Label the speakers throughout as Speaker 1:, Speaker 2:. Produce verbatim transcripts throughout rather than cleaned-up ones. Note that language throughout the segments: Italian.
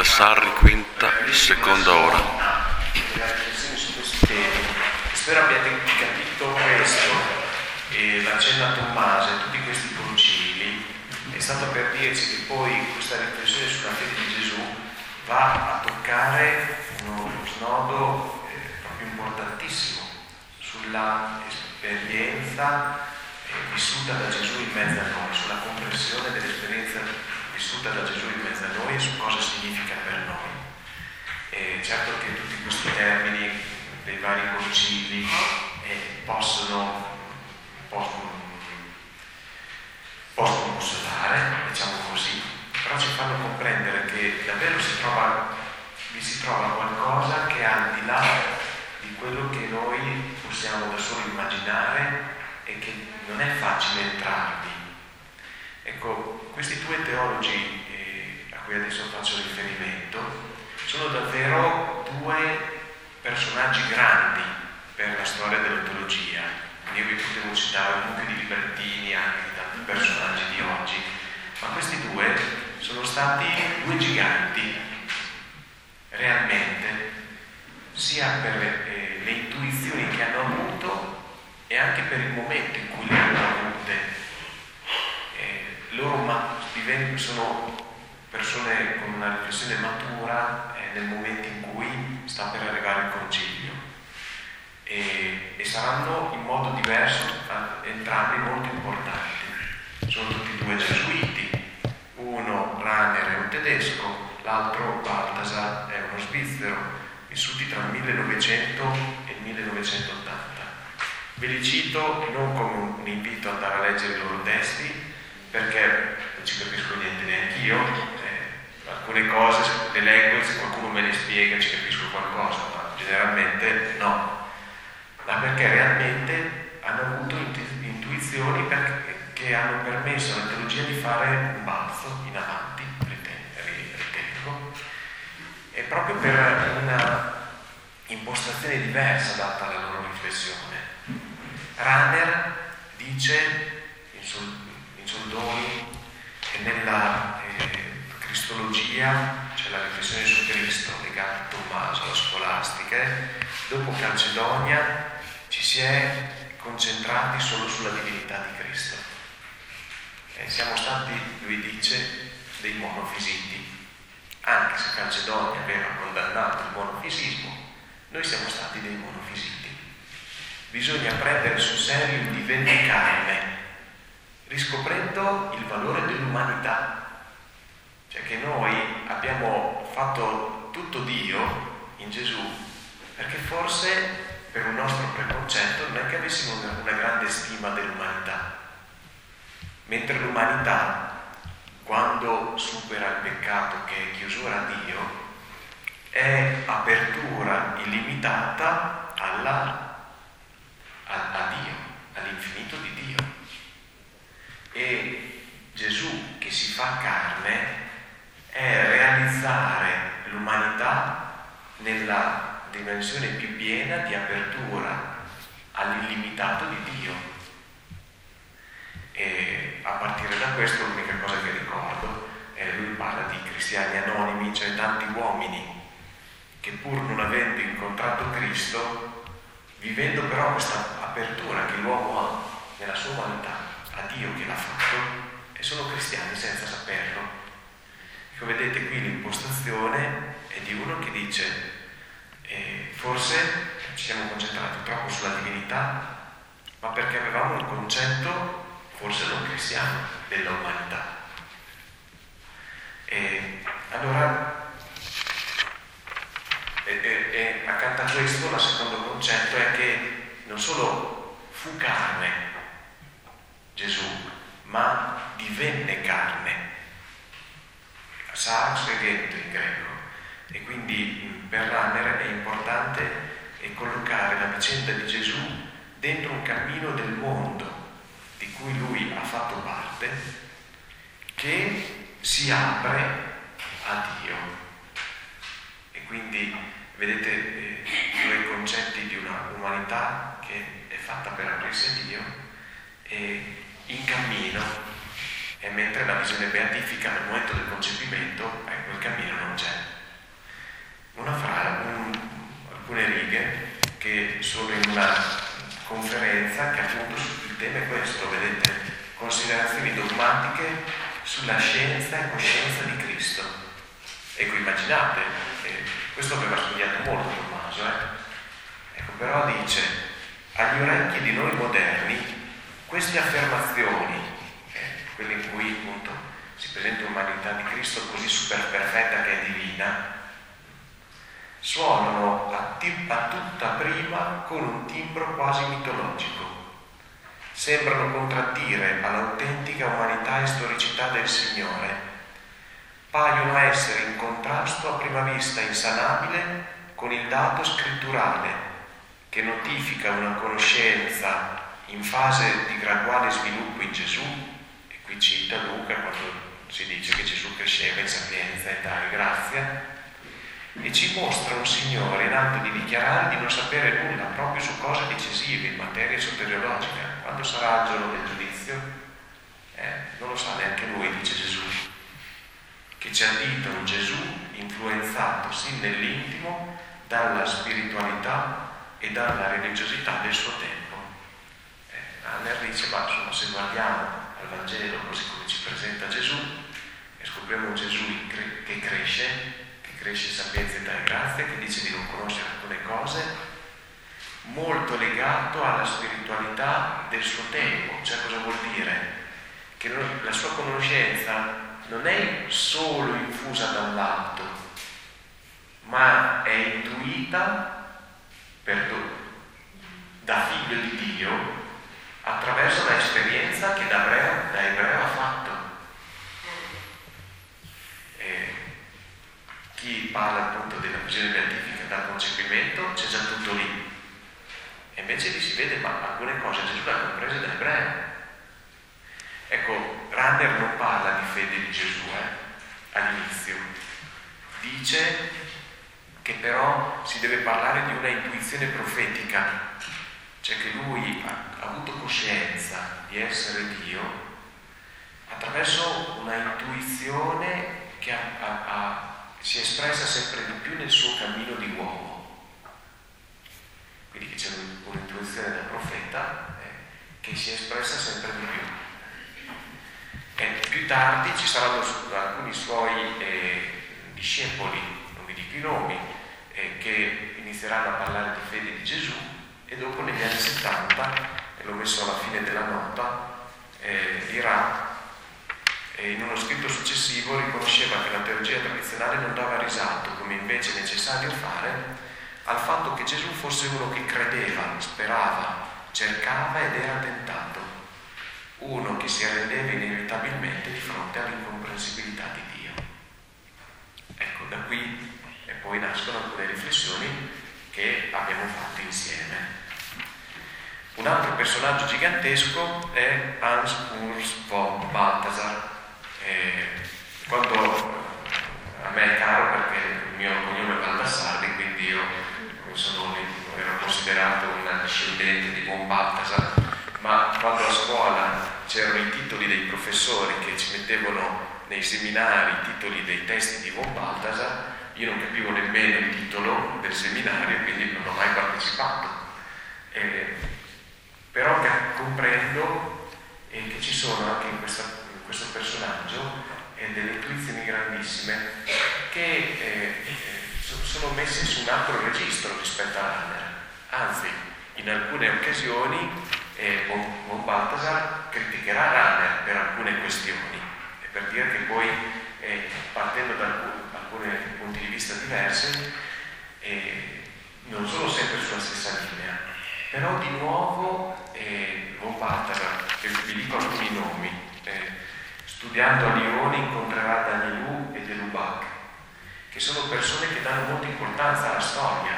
Speaker 1: Sarri Quinta, seconda ora.
Speaker 2: Delle riflessioni su questi temi. Spero abbiate capito questo. E l'accenno a Tommaso e tutti questi concili è stato per dirci che poi questa riflessione sulla fede di Gesù va a toccare uno snodo eh, proprio importantissimo sulla esperienza eh, vissuta da Gesù in mezzo a noi, sulla comprensione dell'esperienza vissuta da Gesù in mezzo a noi e su cosa significa per noi. E certo che tutti questi termini dei vari concili eh, possono, possono, possono consolare, diciamo così, però ci fanno comprendere che davvero si trova, vi si trova qualcosa che è al di là di quello che noi possiamo da solo immaginare e che non è facile entrarvi. Ecco, questi due teologi eh, a cui adesso faccio riferimento sono davvero due personaggi grandi per la storia della teologia. Io vi potevo citare un mucchio di libertini, anche di tanti personaggi di oggi, ma questi due sono stati due giganti, realmente, sia per eh, le intuizioni che hanno avuto e anche per il momento in cui le hanno avute. Eh, loro ma- sono persone con una riflessione matura eh, nel momento in cui sta per arrivare il concilio e, e saranno in modo diverso entrambi molto importanti. Sono tutti e due gesuiti, uno Rahner è un tedesco, l'altro Balthasar è uno svizzero, vissuti tra il millenovecento e il millenovecentottanta. Ve li cito non come un invito ad andare a leggere i loro testi, perché non ci capisco niente neanch'io, eh, alcune cose le leggo e se qualcuno me le spiega ci capisco qualcosa, ma generalmente no, ma perché realmente hanno avuto intu- intuizioni perché, che hanno permesso alla teologia di fare un balzo in avanti, ritengo, e proprio per una impostazione diversa data alla loro riflessione. Rahner dice in, sol- in soldoni che nella eh, cristologia, cioè la riflessione su Cristo legata a Tommaso, la scolastica, dopo Calcedonia ci si è concentrati solo sulla divinità di Cristo. E siamo stati, lui dice, dei monofisiti. Anche se Calcedonia aveva condannato il monofisismo, noi siamo stati dei monofisiti. Bisogna prendere sul serio il divenne carne, riscoprendo il valore dell'umanità, cioè che noi abbiamo fatto tutto Dio in Gesù, perché forse per un nostro preconcetto non è che avessimo una, una grande stima dell'umanità, mentre l'umanità, quando supera il peccato che è chiusura a Dio, è apertura illimitata alla A, a Dio, all'infinito di Dio. E Gesù che si fa carne è realizzare l'umanità nella dimensione più piena di apertura all'illimitato di Dio. E a partire da questo l'unica cosa che ricordo è lui parla di cristiani anonimi, cioè tanti uomini che pur non avendo incontrato Cristo, vivendo però questa apertura che l'uomo ha nella sua umanità a Dio che l'ha fatto, e sono cristiani senza saperlo. Ecco, vedete qui l'impostazione è di uno che dice eh, forse ci siamo concentrati troppo sulla divinità, ma perché avevamo un concetto forse non cristiano della umanità. E allora E, e, e accanto a questo, il secondo concetto è che non solo fu carne Gesù, ma divenne carne, sarx egento in greco, e quindi per Rahner è importante collocare la vicenda di Gesù dentro un cammino del mondo di cui lui ha fatto parte, che si apre a Dio. E quindi vedete eh, due concetti di una umanità che è fatta per aprirsi a Dio e in cammino, e mentre la visione beatifica nel momento del concepimento, eh, quel cammino non c'è. sono in una conferenza che appunto il tema è questo, vedete, considerazioni dogmatiche sulla scienza e coscienza di Cristo. Ecco, immaginate, eh, questo aveva studiato molto Tommaso, eh? Ecco, però dice, agli orecchi di noi moderni, queste affermazioni, eh, quelle in cui appunto si presenta l'umanità di Cristo così super perfetta che è divina, suonano a, t- a tutta prima con un timbro quasi mitologico. Sembrano contraddire all'autentica umanità e storicità del Signore. Paiono essere in contrasto a prima vista insanabile con il dato scritturale che notifica una conoscenza in fase di graduale sviluppo in Gesù, e qui cita Luca quando si dice che Gesù cresceva in sapienza, età e grazia, e ci mostra un Signore in atto di dichiarare di non sapere nulla proprio su cose decisive in materia soteriologica. Quando sarà il giorno del giudizio? Eh, non lo sa neanche lui, dice Gesù, che ci addita un Gesù influenzato sin nell'intimo dalla spiritualità e dalla religiosità del suo tempo. Eh, Anner dice, ma insomma, se guardiamo al Vangelo così come ci presenta Gesù e scopriamo un Gesù che cresce, cresce in sapienza, età e grazia, che dice di non conoscere alcune cose, molto legato alla spiritualità del suo tempo. Cioè, cosa vuol dire? Che la sua conoscenza non è solo infusa dall'alto, ma è intuita per, da figlio di Dio attraverso l'esperienza che da ebreo, da ebreo ha fatto. E chi parla appunto della visione beatifica dal concepimento, c'è già tutto lì. E invece lì si vede, ma alcune cose Gesù le ha comprese da ebreo. Ecco, Ranner non parla di fede di Gesù eh, all'inizio. Dice che però si deve parlare di una intuizione profetica, cioè che lui ha, ha avuto coscienza di essere Dio attraverso una intuizione che ha, ha, ha si è espressa sempre di più nel suo cammino di uomo. Quindi c'è un'intuizione del profeta eh, che si è espressa sempre di più. E più tardi ci saranno alcuni suoi eh, discepoli, non vi dico i nomi, eh, che inizieranno a parlare di fede di Gesù, e dopo negli anni settanta, e l'ho messo alla fine della nota, eh, dirà, e in uno scritto successivo riconosceva che la teologia tradizionale non dava risalto, come invece è necessario fare, al fatto che Gesù fosse uno che credeva, sperava, cercava ed era tentato, uno che si arrendeva inevitabilmente di fronte all'incomprensibilità di Dio. Ecco, da qui e poi nascono alcune riflessioni che abbiamo fatto insieme. Un altro personaggio gigantesco è Hans Urs von Balthasar. Eh, quando a me è caro perché il mio cognome è Baldassarri, quindi io sono, ero considerato una discendente di von Balthasar, ma quando a scuola c'erano i titoli dei professori che ci mettevano nei seminari i titoli dei testi di von Balthasar, io non capivo nemmeno il titolo del seminario, quindi non ho mai partecipato. Eh, però comprendo eh, che ci sono anche in questa questo personaggio e delle intuizioni grandissime che eh, sono messe su un altro registro rispetto a Ranner. Anzi, in alcune occasioni eh, von Balthasar criticherà Ranner per alcune questioni, e per dire che poi eh, partendo da alcuni punti di vista diversi eh, non sono sempre sulla stessa linea, però di nuovo eh, von Balthasar, che vi dico alcuni nomi, eh, studiando a Lione incontrerà Danielou e De Lubac, che sono persone che danno molta importanza alla storia,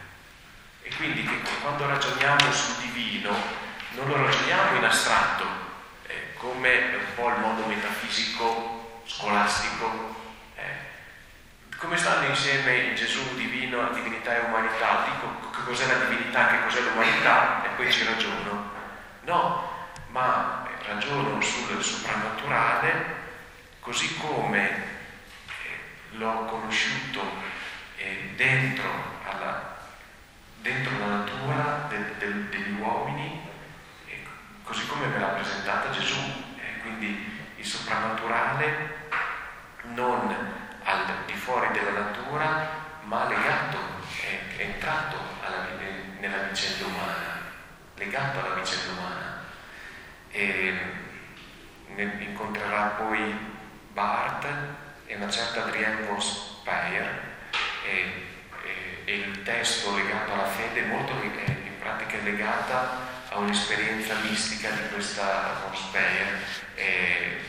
Speaker 2: e quindi che quando ragioniamo sul divino non lo ragioniamo in astratto, eh, come un po' il modo metafisico, scolastico, eh. come stanno insieme il Gesù divino, divinità e umanità, dico che cos'è la divinità, che cos'è l'umanità, e poi ci ragiono. No, ma ragiono sul soprannaturale così come eh, l'ho conosciuto eh, dentro, alla, dentro la natura de, de, degli uomini, eh, così come ve l'ha presentata Gesù, eh, quindi il soprannaturale non al di fuori della natura, ma legato, è, è entrato alla, nella vicenda umana, legato alla vicenda umana. E ne incontrerà poi Barth e una certa Adrienne von Speyer, e, e, e il testo legato alla fede molto in pratica è legata a un'esperienza mistica di questa von Speyer. E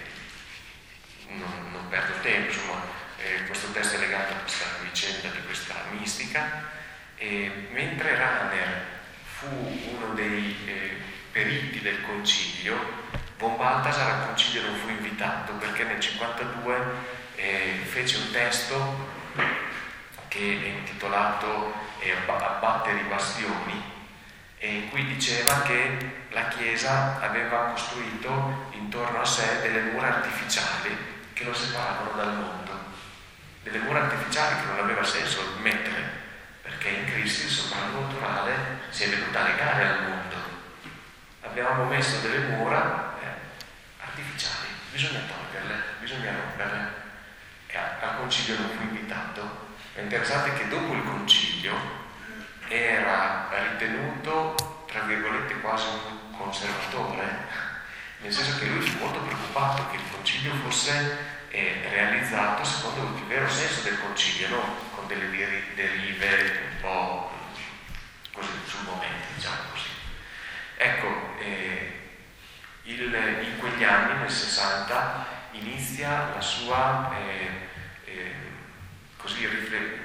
Speaker 2: non, non perdo tempo, insomma, eh, questo testo è legato a questa vicenda di questa mistica. E mentre Rahner fu uno dei eh, periti del concilio, von Balthasar al concilio non fu invitato perché nel cinquantadue eh, fece un testo che è intitolato eh, Abbattere i bastioni, e in cui diceva che la Chiesa aveva costruito intorno a sé delle mura artificiali che lo separavano dal mondo, delle mura artificiali che non aveva senso mettere, perché in Cristo il soprannaturale si è venuto a legare al mondo. Abbiamo messo delle mura eh, artificiali, bisogna toglierle, bisogna romperle, e al concilio non fu invitato. È interessante che dopo il concilio era ritenuto, tra virgolette, quasi un conservatore, nel senso che lui fu molto preoccupato che il concilio fosse eh, realizzato secondo il vero senso del concilio, non con delle derive un po' così sul momento, diciamo così. Ecco, eh, il, in quegli anni, nel sessanta, inizia la sua eh, eh, così riflessione,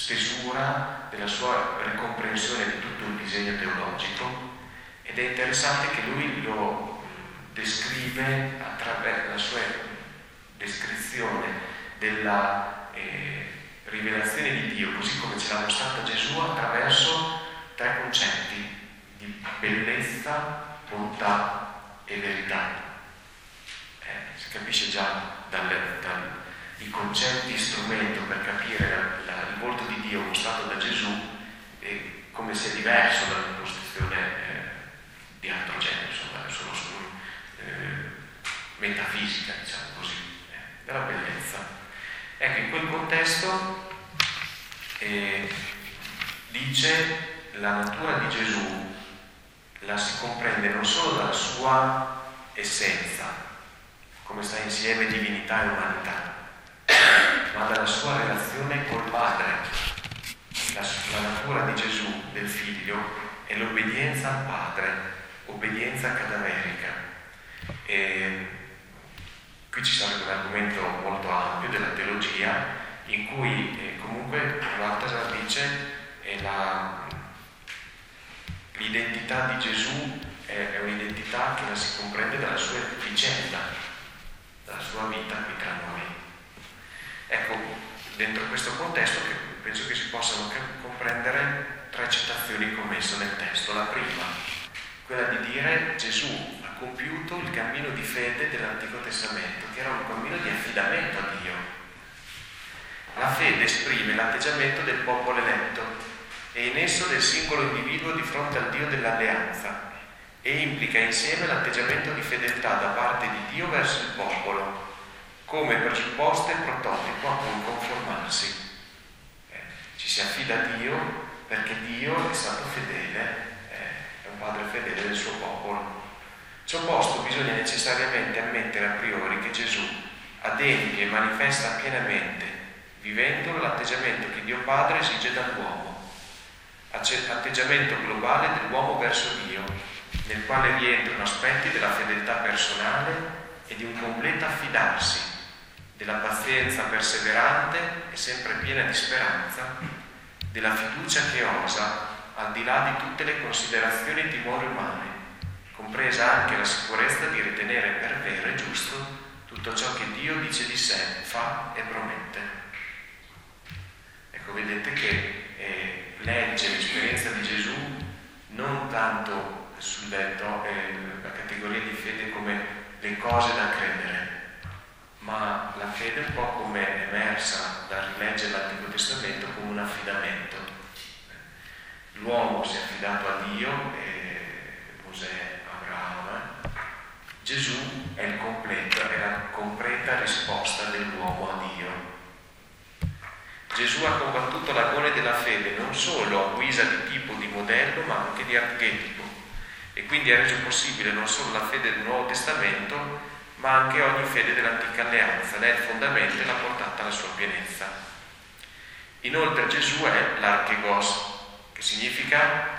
Speaker 2: stesura della sua ricomprensione di tutto il disegno teologico, ed è interessante che lui lo descrive attraverso la sua descrizione della eh, rivelazione di Dio, così come ce l'ha mostrata Gesù, attraverso tre concetti di bellezza, bontà e verità. Eh, si capisce già dalle, dalle i concetti strumento per capire la, la, il volto di Dio mostrato da Gesù, e come sia diverso dall'impostazione eh, di altro genere, insomma, sono, sono eh, metafisica, diciamo così, eh, della bellezza. Ecco, in quel contesto eh, dice la natura di Gesù la si comprende non solo dalla sua essenza, come sta insieme divinità e umanità, ma dalla sua relazione col Padre. La, la natura di Gesù, del Figlio, è l'obbedienza al Padre, obbedienza cadaverica. E qui ci sarebbe un argomento molto ampio della teologia, in cui eh, comunque Balthasar dice eh, la, l'identità di Gesù è, è un'identità che la si comprende dalla sua vicenda, dalla sua vita qui tra noi. Ecco, dentro questo contesto che penso che si possano comprendere tre citazioni che ho messo nel testo. La prima, quella di dire Gesù ha compiuto il cammino di fede dell'Antico Testamento, che era un cammino di affidamento a Dio. La fede esprime l'atteggiamento del popolo eletto e in esso del singolo individuo di fronte al Dio dell'alleanza, e implica insieme l'atteggiamento di fedeltà da parte di Dio verso il popolo, come presupposto e prototipo a cui conformarsi. Eh, ci si affida a Dio perché Dio è stato fedele, eh, è un padre fedele del suo popolo. Ciò posto, bisogna necessariamente ammettere a priori che Gesù adempie e manifesta pienamente, vivendolo, l'atteggiamento che Dio Padre esige dall'uomo, atteggiamento globale dell'uomo verso Dio, nel quale rientrano aspetti della fedeltà personale e di un completo affidarsi, della pazienza perseverante e sempre piena di speranza, della fiducia che osa, al di là di tutte le considerazioni e timori umani, compresa anche la sicurezza di ritenere per vero e giusto tutto ciò che Dio dice di sé, fa e promette. Ecco, vedete che eh, legge l'esperienza di Gesù non tanto sul letto, eh, la categoria di fede come le cose da credere, ma la fede un po' come è emersa dal rileggere l'Antico Testamento come un affidamento. l'uomo si è affidato a Dio, e Mosè, Abramo. Gesù è, il completo, è la completa risposta dell'uomo a Dio. Gesù ha combattuto l'agone della fede non solo a guisa di tipo, di modello, ma anche di archetipo, e quindi ha reso possibile non solo la fede del Nuovo Testamento, ma anche ogni fede dell'antica alleanza. Lei è il fondamento e l'ha portata alla sua pienezza. Inoltre Gesù è l'archegos, che significa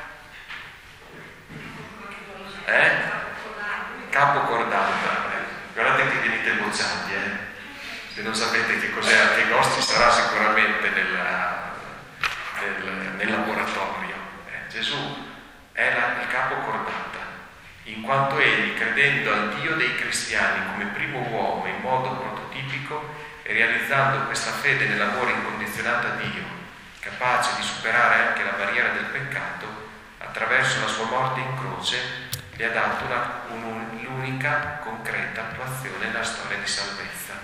Speaker 2: eh? capo cordata. Guardate che venite bocciati, eh? Se non sapete che cos'è archegos, ci sarà sicuramente nella, nel, nel laboratorio. Eh? Gesù è la, il capo cordata, in quanto egli, credendo al Dio dei cristiani come primo uomo in modo prototipico e realizzando questa fede nell'amore incondizionato a Dio, capace di superare anche la barriera del peccato, attraverso la sua morte in croce gli ha dato una, un, l'unica concreta attuazione nella storia di salvezza.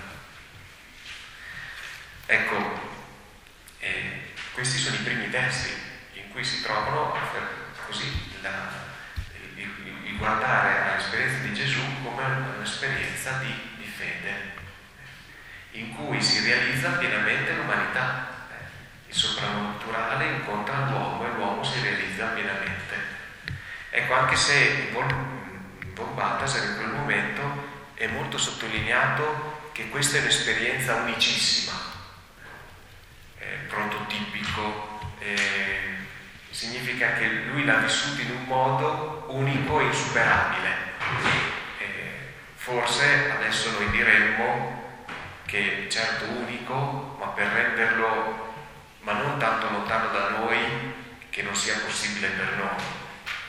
Speaker 2: Ecco, eh, questi sono i primi testi in cui si trovano così la, il, il, il guardare all'esperienza di Gesù come un'esperienza di, di fede, in cui si realizza pienamente l'umanità. Il soprannaturale incontra l'uomo e l'uomo si realizza pienamente. Ecco, anche se in Von Balthasar in quel momento è molto sottolineato che questa è un'esperienza unicissima, eh, prototipico, eh, significa che lui l'ha vissuto in un modo unico e insuperabile. Eh, forse adesso noi diremmo che certo unico, ma per renderlo ma non tanto lontano da noi che non sia possibile per noi.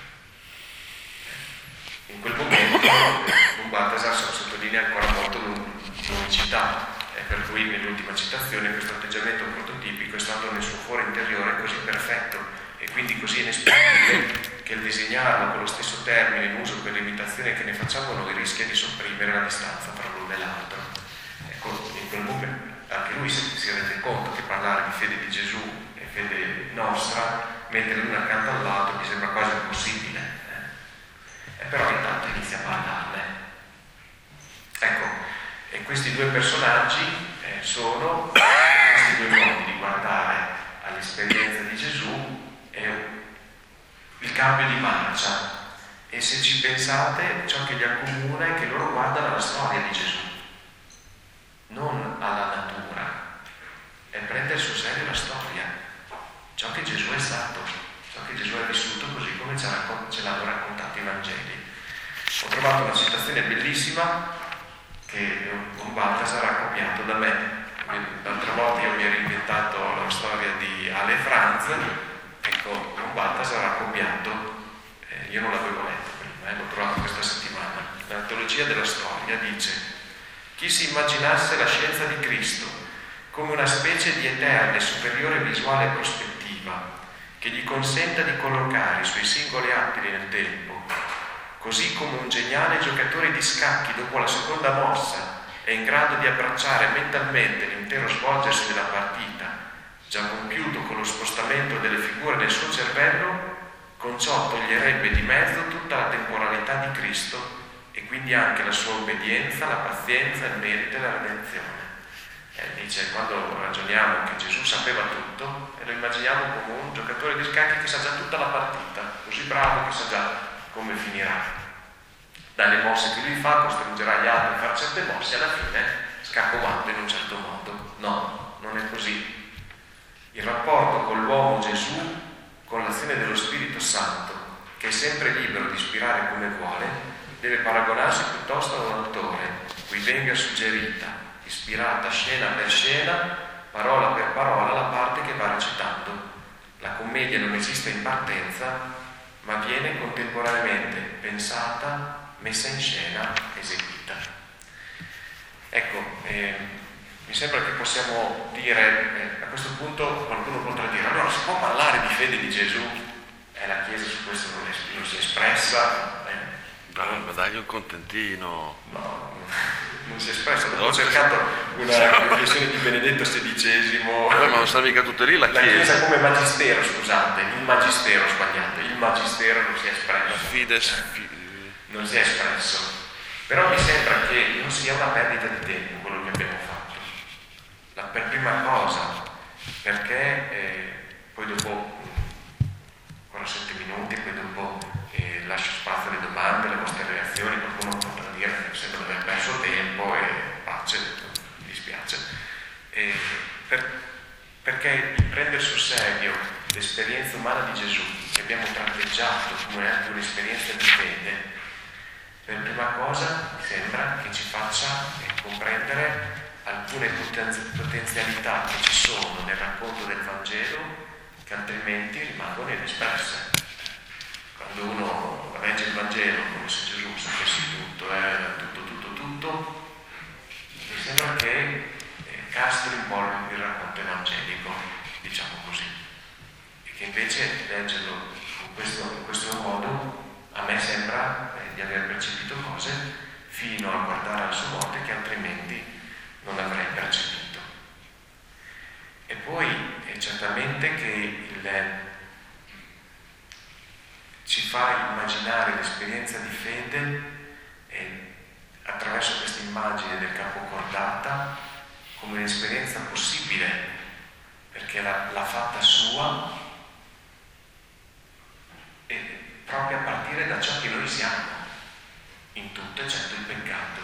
Speaker 2: In quel momento Von Balthasar sottolinea ancora molto l'unicità, e per cui nell'ultima citazione questo atteggiamento prototipico è stato nel suo foro interiore così perfetto e quindi così inesprimibile che il disegnarlo con lo stesso termine in uso per l'imitazione che ne facciamo noi rischia di sopprimere la distanza tra l'uno e l'altro. Ecco, in quel momento anche lui si, si rende conto che parlare di fede di Gesù e fede nostra, mettere l'una accanto all'altro, mi sembra quasi impossibile. Eh? E però intanto inizia a parlarne. Ecco, e questi due personaggi eh, sono questi due modi di guardare all'esperienza di Gesù, è il cambio di marcia. E se ci pensate, ciò che li accomuna è che loro guardano alla storia di Gesù, non alla natura, e prendere sul serio la storia, ciò che Gesù è stato, ciò che Gesù ha vissuto così come ce, raccont- ce l'hanno raccontato i Vangeli. Ho trovato una citazione bellissima che Von Balthasar ha copiato da me. L'altra volta io mi ero inventato la storia di Ale Franz, ecco, Von Balthasar ha copiato, eh, io non l'avevo letto prima, eh, l'ho trovato questa settimana. L'antologia della storia dice: chi si immaginasse la scienza di Cristo come una specie di eterna e superiore visuale prospettiva che gli consenta di collocare i suoi singoli attili nel tempo, così come un geniale giocatore di scacchi dopo la seconda mossa è in grado di abbracciare mentalmente l'intero svolgersi della partita, già compiuto con lo spostamento delle figure nel suo cervello, con ciò toglierebbe di mezzo tutta la temporalità di Cristo e quindi anche la sua obbedienza, la pazienza, il merito e la redenzione. Eh, dice, quando ragioniamo che Gesù sapeva tutto, e lo immaginiamo come un giocatore di scacchi che sa già tutta la partita, così bravo che sa già come finirà. Dalle mosse che lui fa costringerà gli altri a fare certe mosse e alla fine scaccomando in un certo modo. No, non è così. Il rapporto con l'uomo Gesù, con l'azione dello Spirito Santo, che è sempre libero di ispirare come vuole, deve paragonarsi piuttosto a un autore cui venga suggerita, ispirata scena per scena, parola per parola, la parte che va recitando. La commedia non esiste in partenza, ma viene contemporaneamente pensata, messa in scena, eseguita. Ecco, eh, mi sembra che possiamo dire, eh, a questo punto qualcuno potrà dire, allora si può parlare di fede di Gesù? Eh, la Chiesa su questo non, è, non si è espressa, eh,
Speaker 1: Ah, ma dagli un contentino.
Speaker 2: No, non si è espresso. Ho cercato una riflessione di Benedetto sedicesimo.
Speaker 1: Eh, ma non sta mica tutte lì la
Speaker 2: La
Speaker 1: Chiesa.
Speaker 2: Chiesa come magistero, scusate, il magistero sbagliato, il magistero non si è espresso.
Speaker 1: Fides. Fi...
Speaker 2: Non si è espresso. Però mi sembra che non sia una perdita di tempo quello che abbiamo fatto. La, per prima cosa, perché eh, poi dopo ancora sette minuti, poi dopo eh, lascio spazio alle domande, alle vostre reazioni, qualcuno potrà dire che sembra di aver perso tempo e pace, mi dispiace. Eh, per, perché il prendere sul serio l'esperienza umana di Gesù, che abbiamo tratteggiato come anche un'esperienza di fede, per prima cosa mi sembra che ci faccia eh, comprendere alcune potenzialità che ci sono nel racconto del Vangelo che altrimenti rimangono inespresse. Quando uno legge il Vangelo come se Gesù sapesse tutto, eh, tutto, tutto, tutto, mi sembra che eh, castri un po' il racconto evangelico, diciamo così, e che invece leggerlo in questo, in questo modo a me sembra eh, di aver percepito cose fino a guardare alla sua morte che altrimenti non avrei percepito. E poi è certamente che il, ci fa immaginare l'esperienza di fede eh, attraverso questa immagine del capo cordata come un'esperienza possibile, perché l'ha, l'ha fatta sua e proprio a partire da ciò che noi siamo, in tutto eccetto il peccato.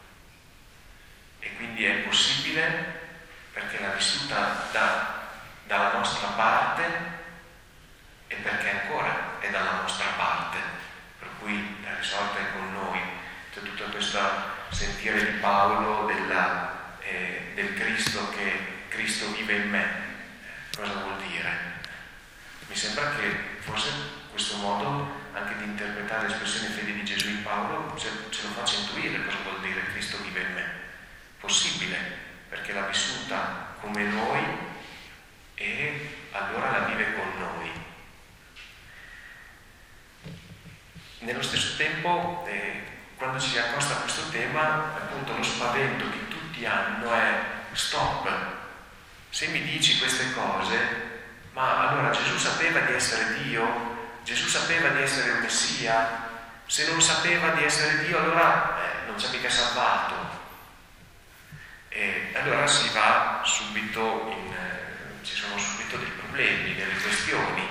Speaker 2: E quindi è possibile perché l'ha vissuta da, dalla nostra parte e perché ancora è dalla nostra parte, per cui la risolta è con noi. C'è tutto questo sentire di Paolo della, eh, del Cristo, che Cristo vive in me. Cosa vuol dire? Mi sembra che forse questo modo anche di interpretare l'espressione fede di Gesù in Paolo ce, ce lo faccia intuire cosa vuol dire Cristo vive in me. Possibile, perché l'ha vissuta come noi e allora la vive con noi. Nello stesso tempo, eh, quando ci si accosta a questo tema, appunto lo spavento che tutti hanno è stop, se mi dici queste cose, ma allora Gesù sapeva di essere Dio? Gesù sapeva di essere il Messia? Se non sapeva di essere Dio, allora eh, non ci ha mica salvato. E allora si va subito in, eh, ci sono subito dei problemi, delle questioni.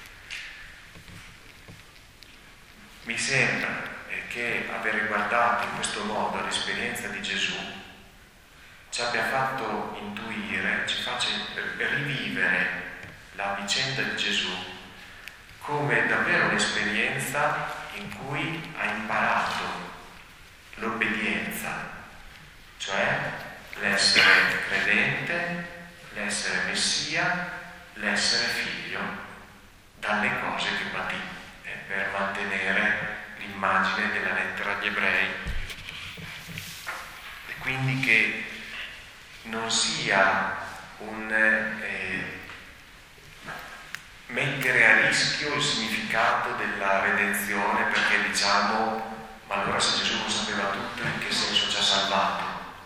Speaker 2: Mi sembra eh, che aver guardato in questo modo l'esperienza di Gesù ci abbia fatto intuire, ci faccia rivivere la vicenda di Gesù come davvero un'esperienza in cui ha imparato l'obbedienza, cioè l'essere credente, l'essere Messia, l'essere figlio, dalle cose che patì, eh, per mantenere l'immagine della lettera agli Ebrei. E quindi che non sia un eh, mettere a rischio il significato della redenzione perché diciamo ma allora se Gesù lo sapeva tutto in che senso ci ha salvato,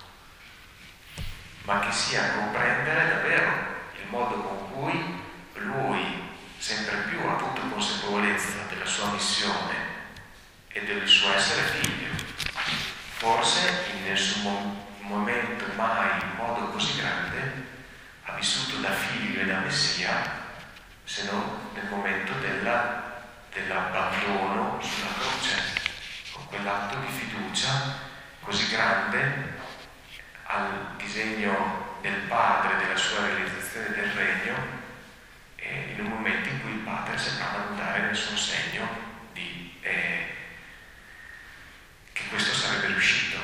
Speaker 2: ma che sia comprendere davvero il modo con cui lui sempre più ha avuto consapevolezza della sua missione e del suo essere figlio, forse in nessun momento mai in modo così grande ha vissuto da figlio e da Messia se non nel momento della, dell'abbandono sulla croce, con quell'atto di fiducia così grande al disegno del Padre, della sua realizzazione del regno, e in un momento in cui il Padre sembrava non dare nessun segno di, eh, che questo sarebbe riuscito.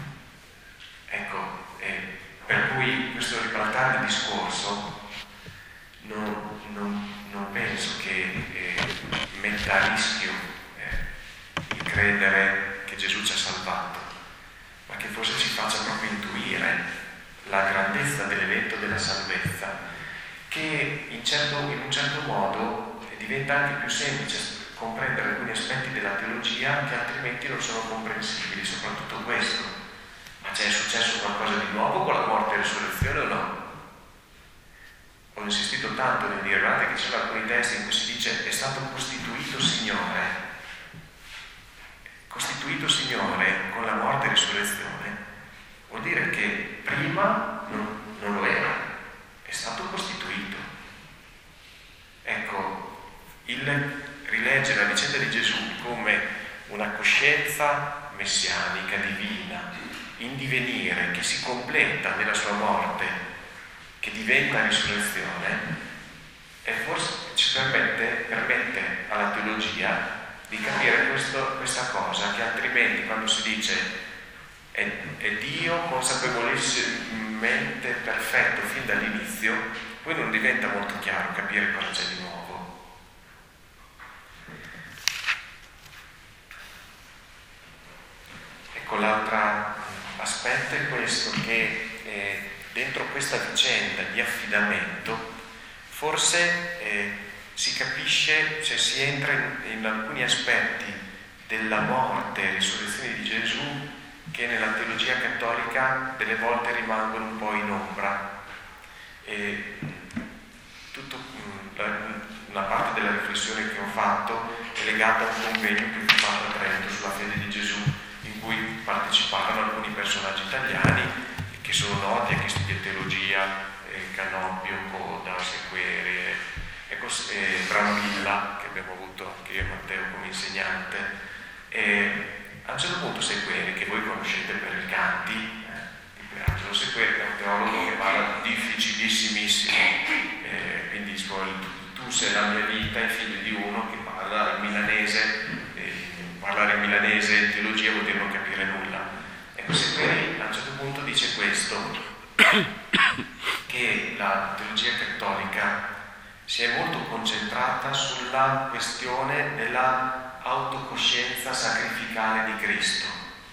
Speaker 2: Ecco, eh, per cui questo ribaltare il discorso non, non, non penso che eh, metta a rischio eh, il credere che Gesù ci ha salvato, ma che forse ci faccia proprio intuire la grandezza dell'evento della salvezza, che in, certo, in un certo modo diventa anche più semplice comprendere alcuni aspetti della teologia che altrimenti non sono comprensibili, soprattutto questo. Ma c'è successo qualcosa di nuovo con la morte e la risurrezione o no? Ho insistito tanto nel dire, guardate che ci sono alcuni testi in cui si dice è stato costituito Signore. Costituito Signore con la morte e la risurrezione vuol dire che prima non, non lo era, è stato costituito. Ecco, il rileggere la vicenda di Gesù come una coscienza messianica, divina, in divenire, che si completa nella sua morte, che diventa risurrezione, e forse ci permette, permette alla teologia di capire questo, questa cosa, che altrimenti quando si dice è, è Dio consapevolmente perfetto fin dall'inizio, poi non diventa molto chiaro capire cosa c'è di nuovo. Ecco, l'altro aspetto è questo, che eh, dentro questa vicenda di affidamento forse eh, si capisce, cioè si entra in, in alcuni aspetti della morte e risurrezione di Gesù che nella teologia cattolica delle volte rimangono un po' in ombra. E tutto, una parte della riflessione che ho fatto è legata a un convegno che ho fatto a Trento sulla fede di Gesù, in cui parteciparono alcuni personaggi italiani che sono noti a chi studia teologia, eh, Canobbio, Coda, Sequeri, eh, ecco, eh, Brambilla, che abbiamo avuto anche io e Matteo come insegnante. E a un certo punto Sequeri, che voi conoscete per i canti, eh, di Angelo Sequeri, è un teologo che parla difficilissimo, eh, quindi tu sei la mia vita, il figlio di uno che parla in milanese, eh, parlare in milanese in teologia vuol dire non capire nulla. Ecco, Sequeri a un certo punto dice questo, che la teologia cattolica si è molto concentrata sulla questione della autocoscienza sacrificale di Cristo.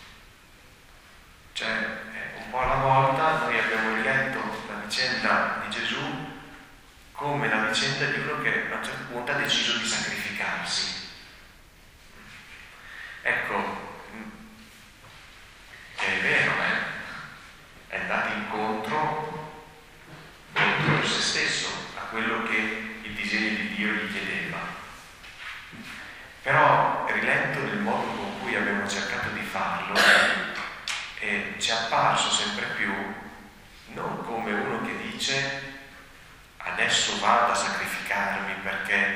Speaker 2: Cioè, un po' alla volta noi abbiamo riletto la vicenda di Gesù come la vicenda di uno che a un certo punto ha deciso di sacrificarsi. Ecco, è vero, eh? È andato incontro contro se stesso a quello che il disegno di Dio gli chiedeva. Però, riletto nel modo con cui abbiamo cercato di farlo, eh, ci è apparso sempre più non come uno che dice adesso vado a sacrificarmi perché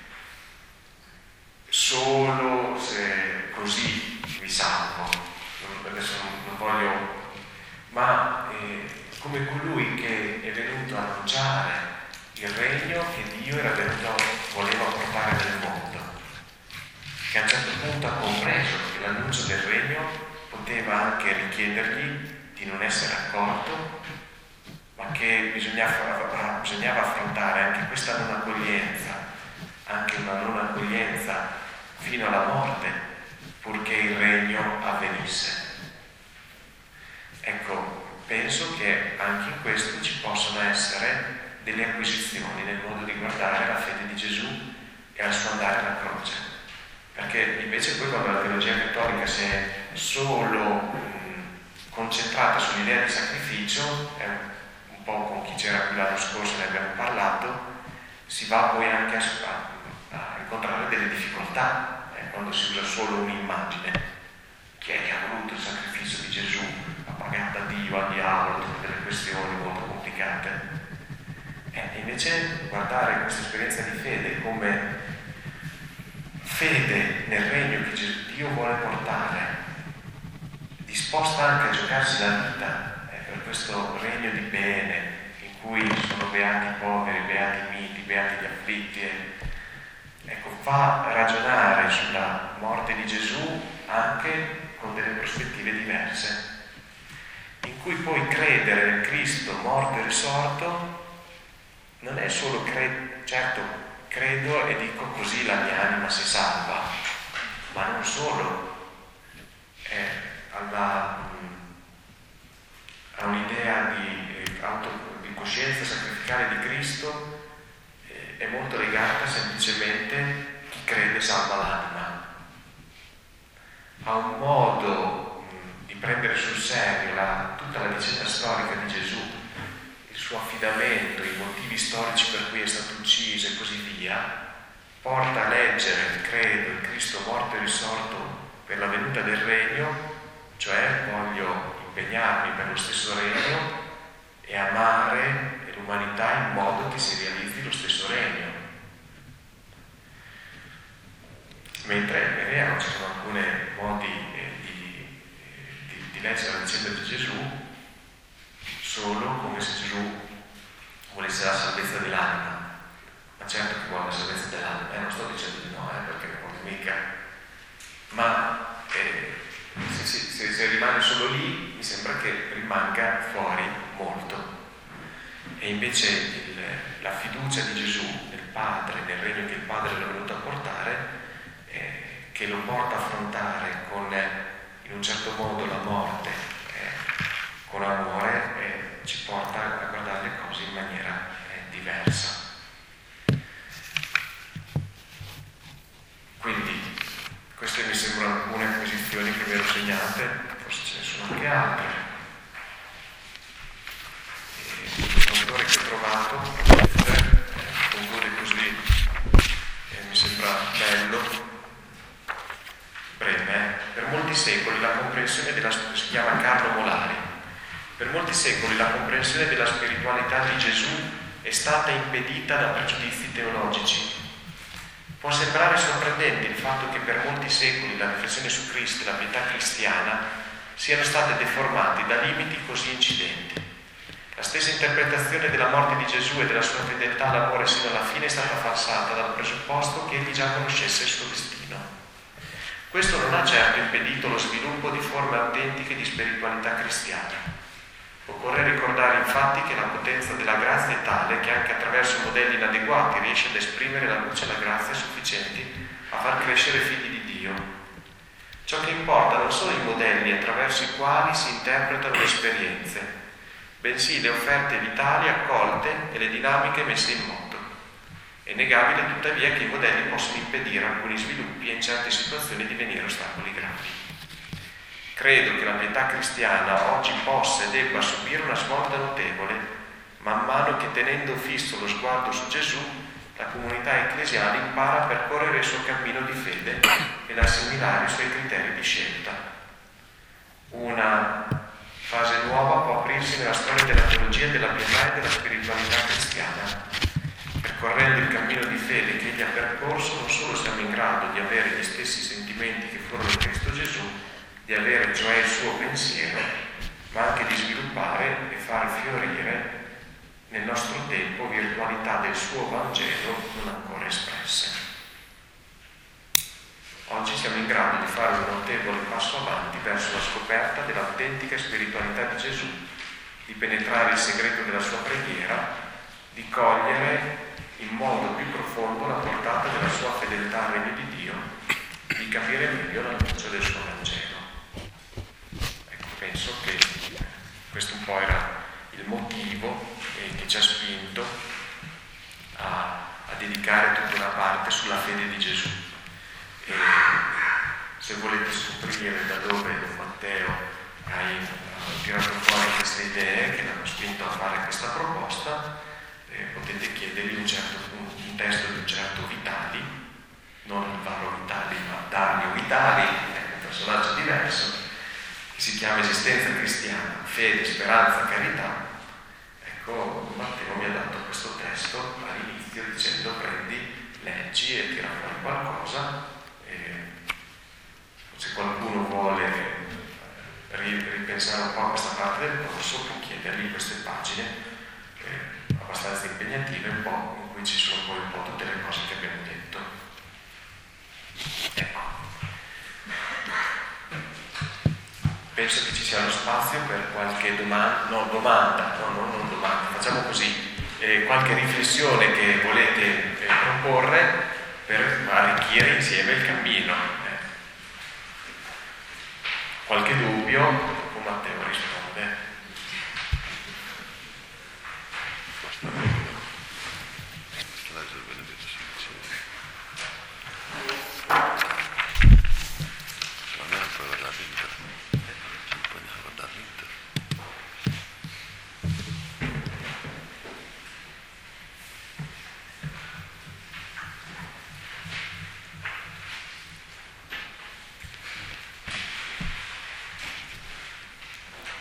Speaker 2: solo se così mi salvo, adesso non, non voglio, ma eh, come colui che è venuto a annunciare il regno che Dio era venuto, voleva portare nel mondo, che a un certo punto ha compreso che l'annuncio del regno poteva anche richiedergli di non essere accolto, ma che bisognava, bisognava affrontare anche questa non accoglienza, anche una non accoglienza fino alla morte, purché il regno avvenisse. Ecco, penso che anche in questo ci possono essere delle acquisizioni nel modo di guardare la fede di Gesù e al suo andare alla croce. Perché invece poi quando la teologia cattolica si è solo mh, concentrata sull'idea di sacrificio, è un po' con chi c'era qui l'anno scorso, ne abbiamo parlato, si va poi anche a, a, a incontrare delle difficoltà eh, quando si usa solo un'immagine. Chi è che ha voluto il sacrificio di Gesù? Ha pagato a Dio, al diavolo, tutte delle questioni molto complicate. E invece guardare questa esperienza di fede come fede nel regno che Dio vuole portare, disposta anche a giocarsi la vita eh, per questo regno di bene in cui sono beati i poveri, beati i miti, beati gli afflitti, e, ecco, fa ragionare sulla morte di Gesù anche con delle prospettive diverse, in cui poi credere nel Cristo morto e risorto non è solo credere, certo credo e dico così la mia anima si salva, ma non solo, è alla, a un'idea di, auto, di coscienza sacrificale di Cristo, eh, è molto legata semplicemente chi crede salva l'anima. Ha un modo mh, di prendere sul serio la, tutta la vicenda storica di Gesù, il suo affidamento, i motivi storici per cui è stato ucciso e così via, porta a leggere il credo, il Cristo morto e risorto per la venuta del regno, cioè voglio impegnarmi per lo stesso regno e amare l'umanità in modo che si realizzi lo stesso regno. Mentre è vero, ci sono alcuni modi eh, di, di, di leggere la vicenda di Gesù solo come se Gesù volesse la salvezza dell'anima. Ma certo che vuole la salvezza dell'anima, eh, non sto dicendo di no, eh, perché non vuole mica. Ma eh, se, se, se rimane solo lì, mi sembra che rimanga fuori molto. E invece il, la fiducia di Gesù nel Padre, nel regno che il Padre l'ha venuto a portare, eh, che lo porta a affrontare con, eh, in un certo modo la morte, eh, con amore, eh, ci porta a guardare le cose in maniera eh, diversa. Quindi queste mi sembrano alcune posizioni che mi ero segnate, forse ce ne sono anche altre. L'autore che ho trovato conclude così, e mi sembra bello, breve, eh? Per molti secoli la comprensione della, si chiama Carlo Molari, per molti secoli la comprensione della spiritualità di Gesù è stata impedita da pregiudizi teologici. Può sembrare sorprendente il fatto che per molti secoli la riflessione su Cristo e la pietà cristiana siano state deformate da limiti così incidenti. La stessa interpretazione della morte di Gesù e della sua fedeltà all'amore sino alla fine è stata falsata dal presupposto che egli già conoscesse il suo destino. Questo non ha certo impedito lo sviluppo di forme autentiche di spiritualità cristiana. Occorre ricordare infatti che la potenza della grazia è tale che anche attraverso modelli inadeguati riesce ad esprimere la luce e la grazia sufficienti a far crescere figli di Dio. Ciò che importa non sono i modelli attraverso i quali si interpretano le esperienze, bensì le offerte vitali accolte e le dinamiche messe in moto. È innegabile tuttavia che i modelli possono impedire alcuni sviluppi e in certe situazioni divenire ostacoli gravi. Credo che la pietà cristiana oggi possa e debba subire una svolta notevole, man mano che tenendo fisso lo sguardo su Gesù, la comunità ecclesiale impara a percorrere il suo cammino di fede ed assimilare i suoi criteri di scelta. Una fase nuova può aprirsi nella storia della teologia, della pietà e della spiritualità cristiana. Percorrendo il cammino di fede che egli ha percorso, non solo siamo in grado di avere gli stessi sentimenti che furono in Cristo Gesù, di avere cioè il suo pensiero, ma anche di sviluppare e far fiorire nel nostro tempo virtualità del suo Vangelo non ancora espresse. Oggi siamo in grado di fare un notevole passo avanti verso la scoperta dell'autentica spiritualità di Gesù, di penetrare il segreto della sua preghiera, di cogliere in modo più profondo la portata della sua fedeltà al regno di Dio, di capire meglio la luce del suo Vangelo. Ecco, penso che questo un po' era il motivo eh, che ci ha spinto a, a dedicare tutta una parte sulla fede di Gesù. E se volete scoprire da dove Matteo ha tirato fuori queste idee che l'hanno spinto a fare questa proposta, eh, potete chiedergli un, certo, un, un testo di un certo Vitali, non Alvaro Vitali ma Dario Vitali, è un personaggio diverso, che si chiama Esistenza cristiana, fede, speranza, carità. Ecco, Matteo mi ha dato questo testo all'inizio dicendo: prendi, leggi e tira fuori qualcosa. Se qualcuno vuole ripensare un po' a questa parte del corso, può chiedergli queste pagine eh, abbastanza impegnative, un po' in cui ci sono poi un po' tutte le cose che abbiamo detto. Ecco. Penso che ci sia lo spazio per qualche domanda, no, domanda, no, no, non domanda, facciamo così, eh, qualche riflessione che volete eh, proporre per arricchire insieme il cammino. Qualche dubbio, o Matteo risponde.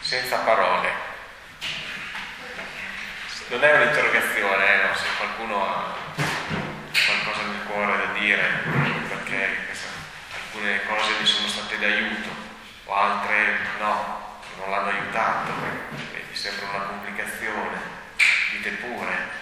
Speaker 2: senza parole. Non è un'interrogazione, eh, no? Se qualcuno ha qualcosa nel cuore da dire, perché alcune cose gli sono state d'aiuto, o altre no, non l'hanno aiutato, e gli sembra una complicazione, dite pure.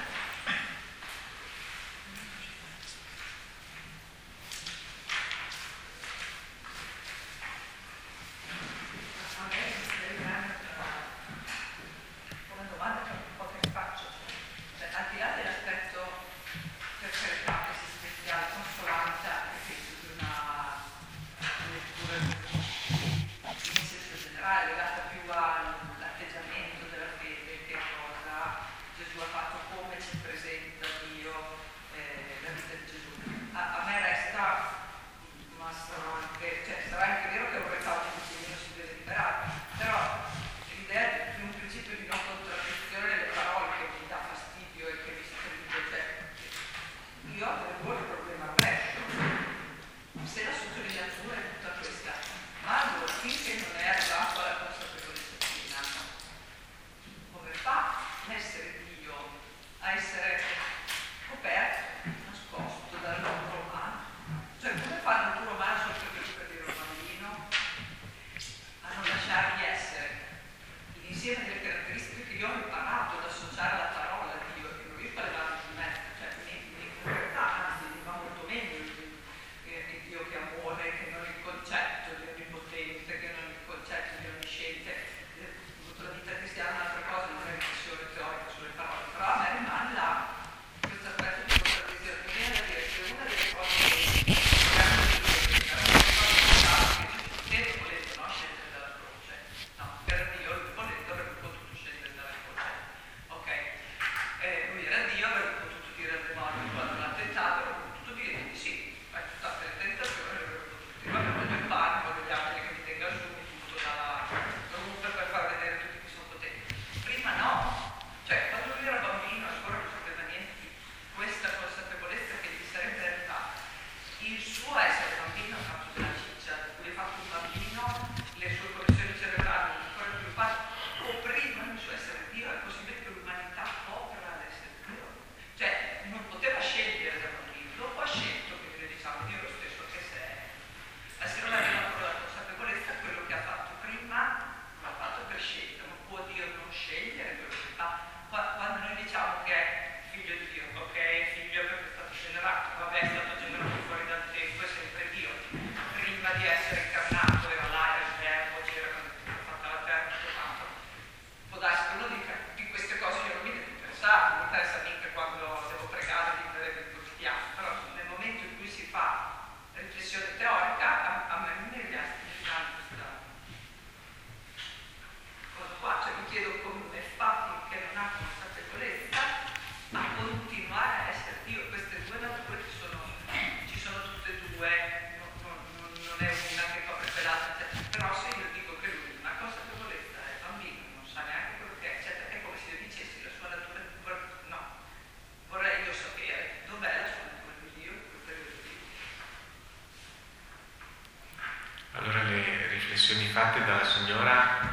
Speaker 2: Fatte dalla signora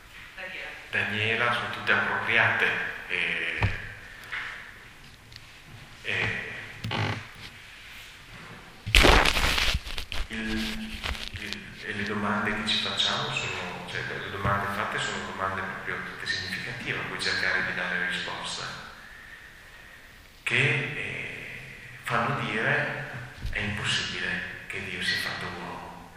Speaker 2: Daniela sono tutte appropriate e, e il, il, e le domande che ci facciamo sono, cioè le domande fatte sono domande proprio tutte significative a cui cercare di dare risposta, che eh, fanno dire è impossibile che Dio sia fatto uomo.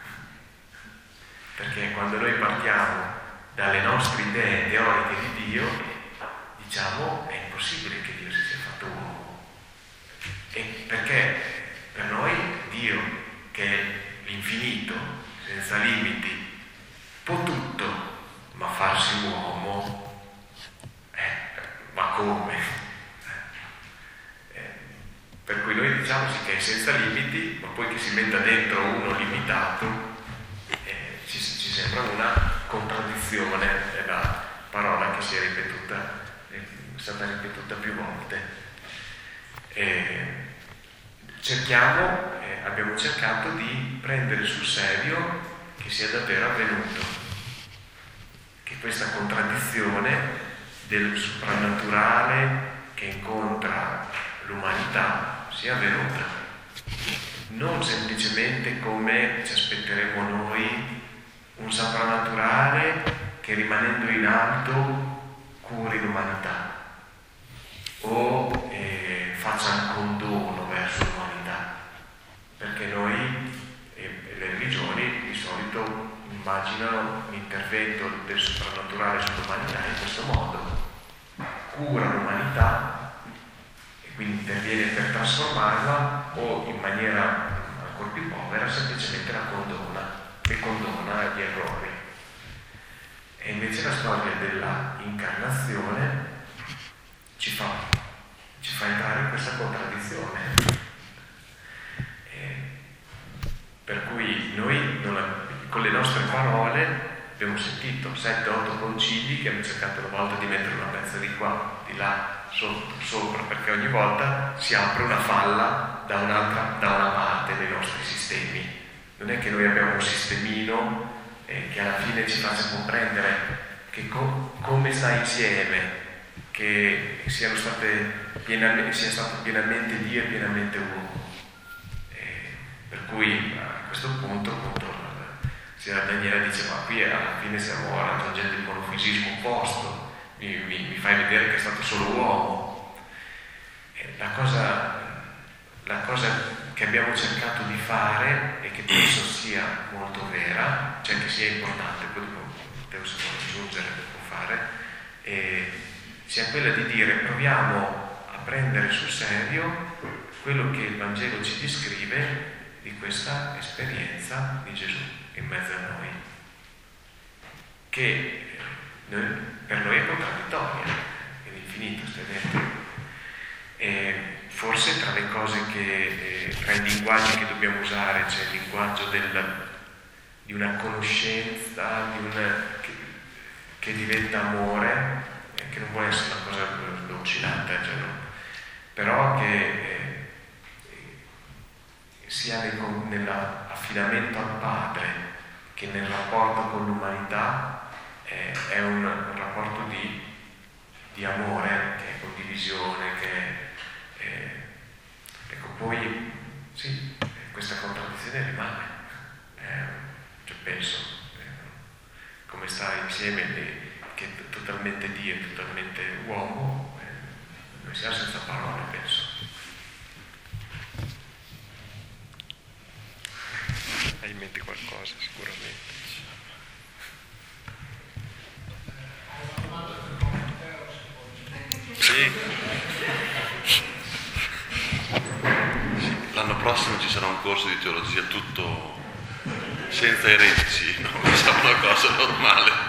Speaker 2: Perché quando noi partiamo dalle nostre idee teoriche di Dio, diciamo è impossibile che Dio si sia fatto uomo. E perché per noi Dio, che è l'infinito, senza limiti, può tutto, ma farsi uomo, eh, ma come? Eh, per cui noi diciamo sì che è senza limiti, ma poi che si metta dentro uno limitato, Ci, ci sembra una contraddizione, è la parola che si è ripetuta, è stata ripetuta più volte. E cerchiamo, eh, abbiamo cercato di prendere sul serio che sia davvero avvenuto, che questa contraddizione del soprannaturale che incontra l'umanità sia venuta, non semplicemente come ci aspetteremo noi, un soprannaturale che rimanendo in alto curi l'umanità o eh, faccia un condono verso l'umanità, perché noi e le religioni di solito immaginano l'intervento del soprannaturale sull'umanità in questo modo: cura l'umanità e quindi interviene per trasformarla, o in maniera ancora più povera semplicemente la condona e condona gli errori. E invece la storia della incarnazione ci fa, ci fa entrare in questa contraddizione, e per cui noi non la, con le nostre parole abbiamo sentito sette otto concili che hanno cercato una volta di mettere una pezza di qua, di là, sotto, sopra, perché ogni volta si apre una falla da un'altra, da una parte dei nostri sistemi. Non è che noi abbiamo un sistemino eh, che alla fine ci faccia comprendere che co- come sta insieme, che siano state pienamente, sia stato pienamente Dio e pienamente uomo. Eh, per cui a questo punto, appunto, Signora Daniela dice: ma qui alla fine stiamo raggiungendo il monofisismo opposto, mi, mi, mi fai vedere che è stato solo uomo. Eh, la cosa, la cosa che abbiamo cercato di fare e che penso sia molto vera, cioè che sia importante, poi devo se vuole aggiungere, può fare, eh, sia quella di dire: proviamo a prendere sul serio quello che il Vangelo ci descrive di questa esperienza di Gesù in mezzo a noi, che noi, per noi è contraddittoria, è infinito, e forse tra le cose che, eh, tra i linguaggi che dobbiamo usare c'è il linguaggio del, di una conoscenza, di una, che, che diventa amore, eh, che non vuole essere una cosa oscillante, cioè no, però che eh, sia nel, nell'affidamento al Padre che nel rapporto con l'umanità eh, è un, un rapporto di, di amore, che è condivisione, che eh, ecco, poi sì, questa contraddizione rimane, eh, cioè penso eh, come sta insieme eh, che è totalmente Dio e totalmente uomo, eh, noi siamo senza parole, penso. Hai in mente qualcosa sicuramente?
Speaker 1: Sì. L'anno prossimo ci sarà un corso di teologia tutto senza eretici, no? Sarà una cosa normale.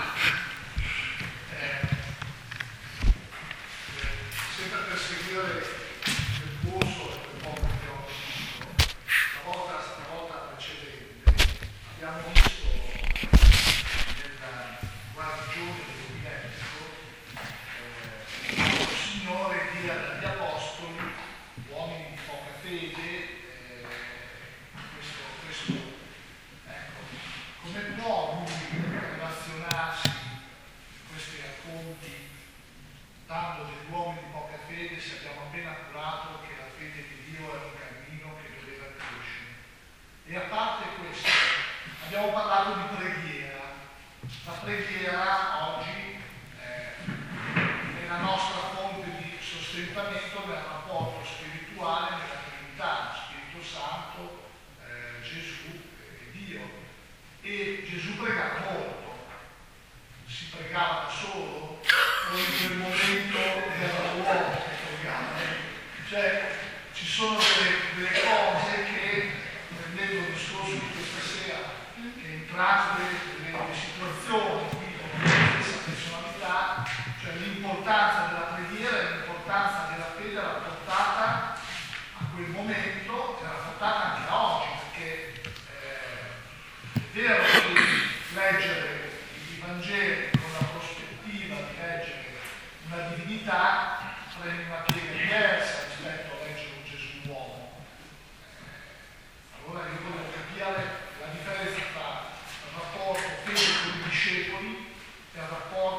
Speaker 3: La differenza tra il rapporto fede con i discepoli e il rapporto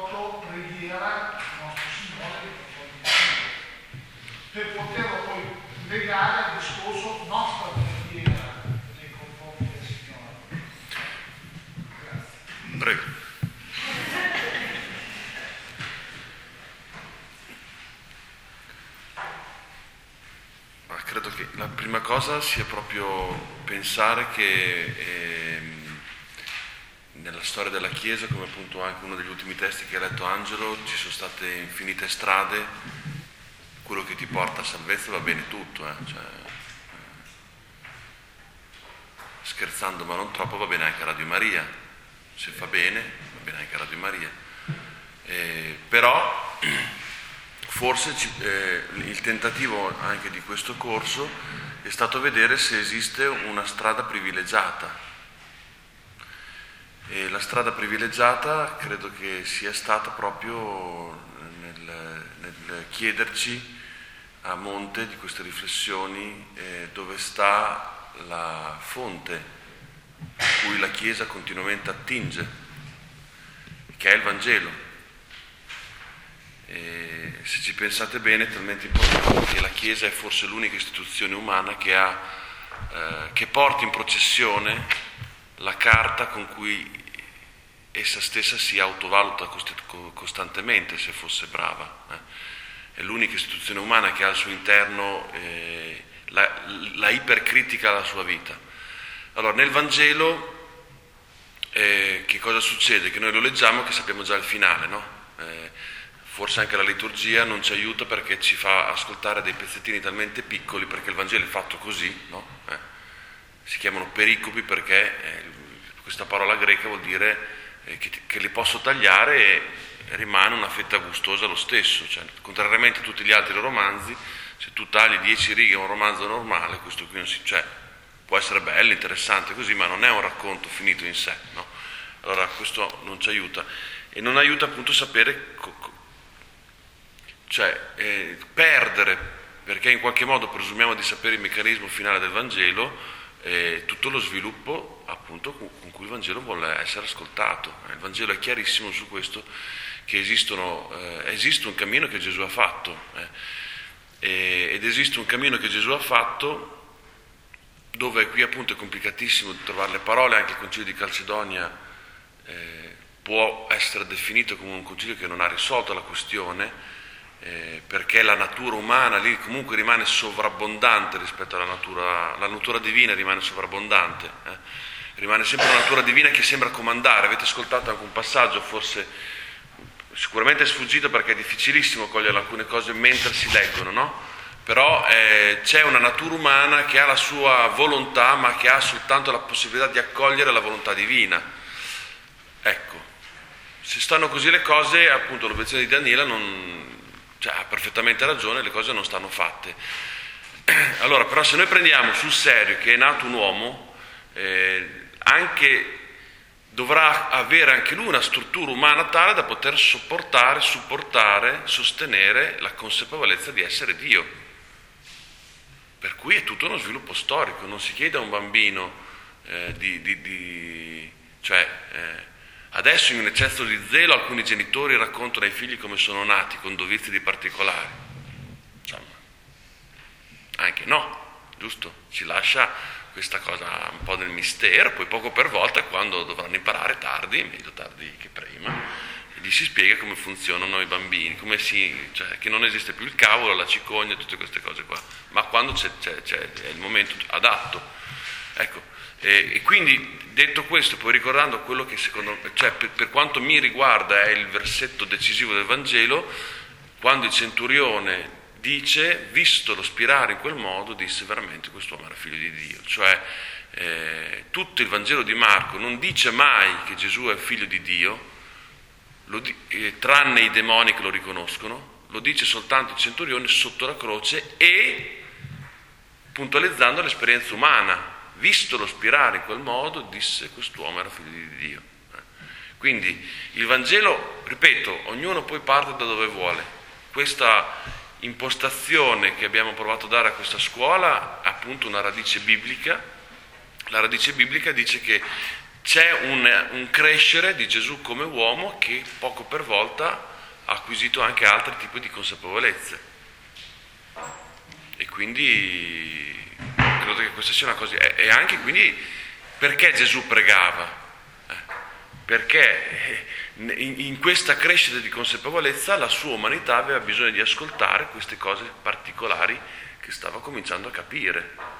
Speaker 3: legare al discorso nostra preghiera nei confronti del Signore. Grazie.
Speaker 1: Prego. Ma credo che la prima cosa sia proprio pensare che ehm, nella storia della Chiesa, come appunto anche uno degli ultimi testi che ha letto Angelo, ci sono state infinite strade, quello che ti porta a salvezza va bene tutto, eh? Cioè, eh, scherzando ma non troppo va bene anche Radio Maria, se fa bene va bene anche Radio Maria, eh, però forse ci, eh, il tentativo anche di questo corso è stato vedere se esiste una strada privilegiata. E la strada privilegiata credo che sia stata proprio nel, nel chiederci a monte di queste riflessioni eh, dove sta la fonte a cui la Chiesa continuamente attinge, che è il Vangelo. E se ci pensate bene è talmente importante che la Chiesa è forse l'unica istituzione umana che, ha, eh, che porta in processione la carta con cui essa stessa si autovaluta cost- costantemente se fosse brava. Eh. È l'unica istituzione umana che ha al suo interno eh, la, la ipercritica alla sua vita. Allora, nel Vangelo eh, che cosa succede? Che noi lo leggiamo che sappiamo già il finale, no? Eh, Forse anche la liturgia non ci aiuta perché ci fa ascoltare dei pezzettini talmente piccoli, perché il Vangelo è fatto così, no? Eh. Si chiamano pericopi perché eh, questa parola greca vuol dire eh, che, che li posso tagliare e rimane una fetta gustosa lo stesso. Cioè, contrariamente a tutti gli altri romanzi, se tu tagli dieci righe a un romanzo normale, questo qui non si... Cioè, può essere bello, interessante così, ma non è un racconto finito in sé, no? Allora questo non ci aiuta. E non aiuta appunto sapere... Co- Cioè eh, perdere, perché in qualche modo presumiamo di sapere il meccanismo finale del Vangelo, eh, tutto lo sviluppo appunto con, con cui il Vangelo vuole essere ascoltato. Eh, il Vangelo è chiarissimo su questo, che esistono, eh, esiste un cammino che Gesù ha fatto, eh, ed esiste un cammino che Gesù ha fatto dove qui appunto è complicatissimo trovare le parole. Anche il Concilio di Calcedonia eh, può essere definito come un concilio che non ha risolto la questione, Eh, perché la natura umana lì comunque rimane sovrabbondante rispetto alla natura, la natura divina rimane sovrabbondante, eh? Rimane sempre una natura divina che sembra comandare. Avete ascoltato anche un passaggio, forse sicuramente è sfuggito perché è difficilissimo cogliere alcune cose mentre si leggono, no? Però eh, c'è una natura umana che ha la sua volontà, ma che ha soltanto la possibilità di accogliere la volontà divina. Ecco, se stanno così le cose, appunto l'obiezione di Daniela non... Cioè, ha perfettamente ragione, le cose non stanno fatte. Allora, però se noi prendiamo sul serio che è nato un uomo, eh, anche dovrà avere anche lui una struttura umana tale da poter sopportare, supportare, sostenere la consapevolezza di essere Dio. Per cui è tutto uno sviluppo storico. Non si chiede a un bambino eh, di, di, di... cioè... Eh, Adesso in un eccesso di zelo alcuni genitori raccontano ai figli come sono nati, con dovizi di particolari. Insomma, anche no, giusto? Si lascia questa cosa un po' nel mistero, poi poco per volta, quando dovranno imparare tardi, meglio tardi che prima, gli si spiega come funzionano i bambini, come si, cioè, che non esiste più il cavolo, la cicogna, tutte queste cose qua, ma quando c'è, c'è, c'è, è il momento adatto. Ecco. E, e quindi, detto questo, poi ricordando quello che secondo me, cioè per, per quanto mi riguarda è il versetto decisivo del Vangelo, quando il centurione dice, visto lo spirare in quel modo, disse veramente quest'uomo era figlio di Dio. Cioè eh, tutto il Vangelo di Marco non dice mai che Gesù è figlio di Dio, lo di, eh, tranne i demoni che lo riconoscono, lo dice soltanto il centurione sotto la croce e puntualizzando l'esperienza umana. Visto lo spirare in quel modo, disse quest'uomo era figlio di Dio. Quindi il Vangelo, ripeto, ognuno poi parte da dove vuole. Questa impostazione che abbiamo provato a dare a questa scuola ha appunto una radice biblica. La radice biblica dice che c'è un, un crescere di Gesù come uomo che poco per volta ha acquisito anche altri tipi di consapevolezze. E quindi credo che questa sia una cosa, e, e anche quindi perché Gesù pregava? Eh, perché in, in questa crescita di consapevolezza la sua umanità aveva bisogno di ascoltare queste cose particolari che stava cominciando a capire.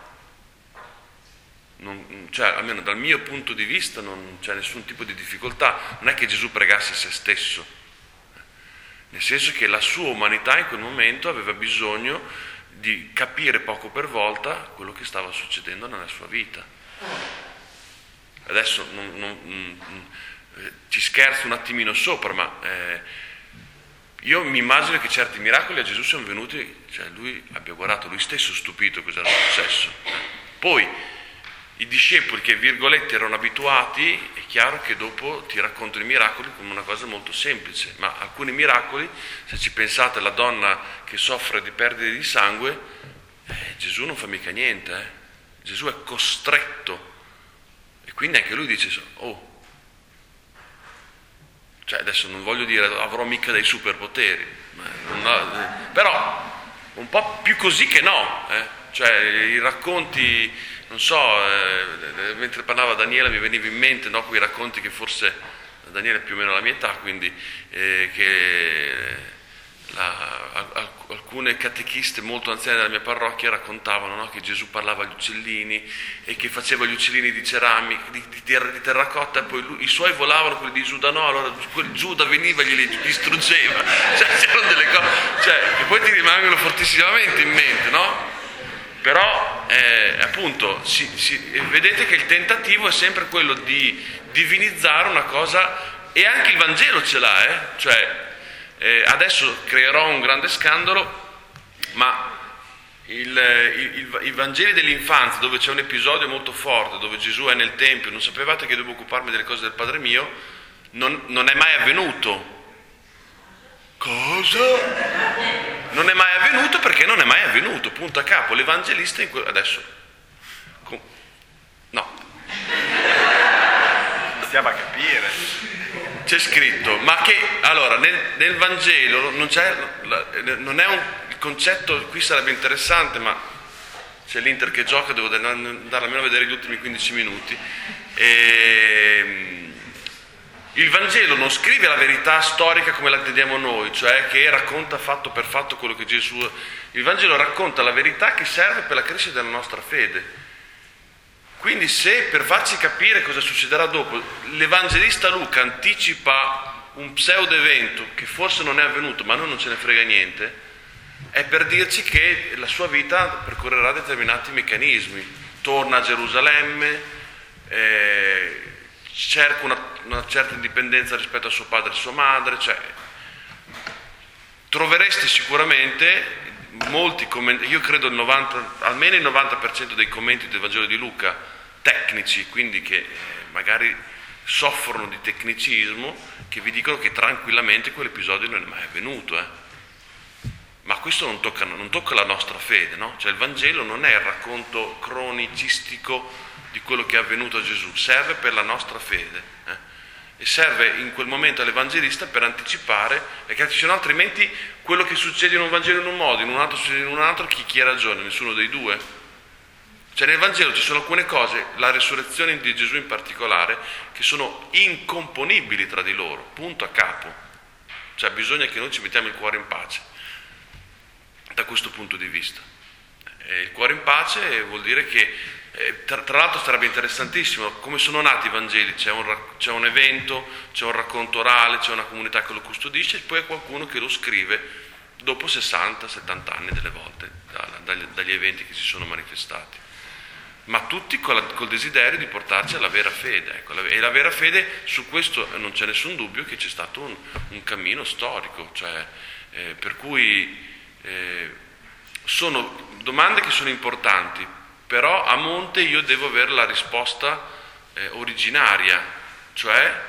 Speaker 1: Non, cioè, almeno dal mio punto di vista non c'è nessun tipo di difficoltà, non è che Gesù pregasse se stesso, nel senso che la sua umanità in quel momento aveva bisogno di capire poco per volta quello che stava succedendo nella sua vita. Adesso non, non, non, ci scherzo un attimino sopra, ma eh, io mi immagino che certi miracoli a Gesù siano venuti, cioè lui abbia guardato lui stesso stupito cosa era successo. Poi i discepoli che, virgolette, erano abituati, è chiaro che dopo ti raccontano i miracoli come una cosa molto semplice, ma alcuni miracoli, se ci pensate alla donna che soffre di perdite di sangue, eh, Gesù non fa mica niente, eh. Gesù è costretto, e quindi anche lui dice, oh, cioè adesso non voglio dire avrò mica dei superpoteri, ma, però un po' più così che no, eh. Cioè i racconti, non so, eh, mentre parlava Daniela mi veniva in mente, no, quei racconti che forse Daniela è più o meno la mia età, quindi eh, che la, al, alcune catechiste molto anziane della mia parrocchia raccontavano, no, che Gesù parlava agli uccellini e che faceva gli uccellini di ceramica, di, di, di terracotta, e poi lui, i suoi volavano, quelli di Giuda no, allora quel Giuda veniva e glieli distruggeva, cioè c'erano delle cose, cioè, che poi ti rimangono fortissimamente in mente, no? Però eh, appunto si, si, vedete che il tentativo è sempre quello di divinizzare una cosa, e anche il Vangelo ce l'ha, eh? Cioè eh, adesso creerò un grande scandalo, ma il, il, il, i Vangeli dell'infanzia, dove c'è un episodio molto forte, dove Gesù è nel Tempio, non sapevate che devo occuparmi delle cose del Padre mio, non, non è mai avvenuto. Cosa? Non è mai avvenuto perché non è mai avvenuto, punto a capo. L'evangelista in que- adesso com- no
Speaker 4: stiamo a capire,
Speaker 1: c'è scritto, ma che allora nel, nel Vangelo non c'è la, non è un il concetto, qui sarebbe interessante, ma c'è l'Inter che gioca, devo andare almeno a vedere gli ultimi quindici minuti. E il Vangelo non scrive la verità storica come la intendiamo noi, cioè che racconta fatto per fatto quello che Gesù... Il Vangelo racconta la verità che serve per la crescita della nostra fede. Quindi se per farci capire cosa succederà dopo, l'Evangelista Luca anticipa un pseudo evento che forse non è avvenuto, ma a noi non ce ne frega niente, è per dirci che la sua vita percorrerà determinati meccanismi. Torna a Gerusalemme, eh, cerca una, una certa indipendenza rispetto a suo padre e sua madre, cioè trovereste sicuramente molti commenti, io credo il novanta, almeno il novanta per cento dei commenti del Vangelo di Luca tecnici, quindi che magari soffrono di tecnicismo, che vi dicono che tranquillamente quell'episodio non è mai avvenuto, eh. Ma questo non tocca, non tocca la nostra fede, no? Cioè il Vangelo non è il racconto cronicistico di quello che è avvenuto a Gesù, serve per la nostra fede, eh? E serve in quel momento all'evangelista per anticipare, perché se no altrimenti quello che succede in un Vangelo in un modo, in un altro succede in un altro, chi, chi ha ragione? Nessuno dei due. Cioè nel Vangelo ci sono alcune cose, la resurrezione di Gesù in particolare, che sono incomponibili tra di loro, punto a capo. Cioè bisogna che noi ci mettiamo il cuore in pace da questo punto di vista. E il cuore in pace vuol dire che Eh, tra, tra l'altro sarebbe interessantissimo come sono nati i Vangeli, c'è un, c'è un evento, c'è un racconto orale, c'è una comunità che lo custodisce e poi è qualcuno che lo scrive dopo sessanta settanta anni delle volte da, dagli, dagli eventi che si sono manifestati, ma tutti con la, col desiderio di portarci alla vera fede, ecco, la, e la vera fede, su questo non c'è nessun dubbio che c'è stato un, un cammino storico, cioè, eh, per cui eh, sono domande che sono importanti. Però a monte io devo avere la risposta eh, originaria, cioè